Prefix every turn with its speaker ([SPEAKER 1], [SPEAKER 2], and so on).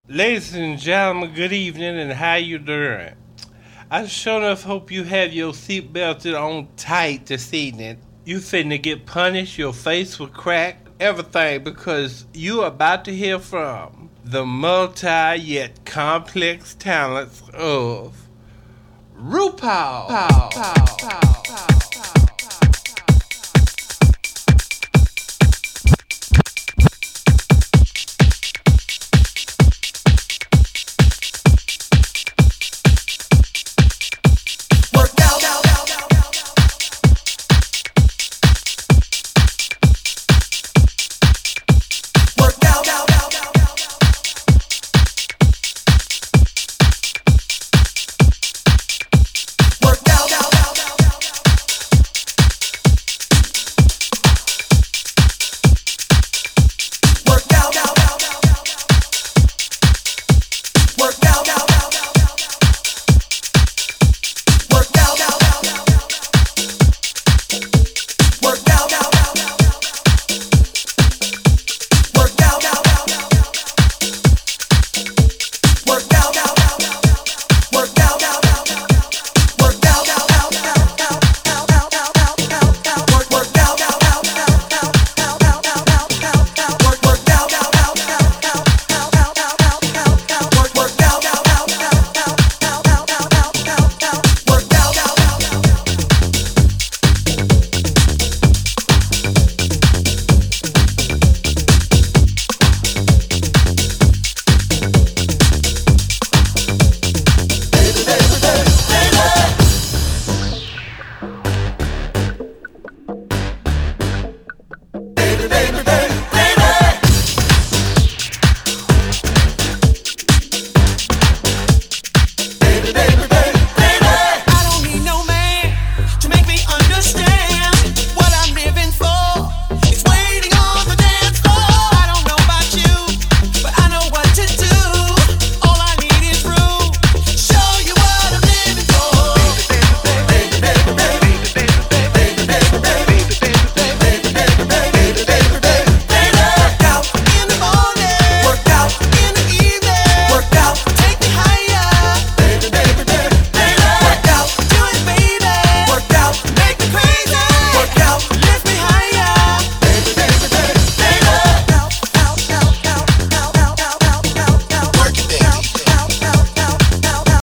[SPEAKER 1] Ladies and gentlemen, good evening and how you doing? I sure enough hope you have your seatbelted on tight this evening. You finna get punished, your face will crack, everything because you are about to hear from the multi yet complex talents of RuPaul.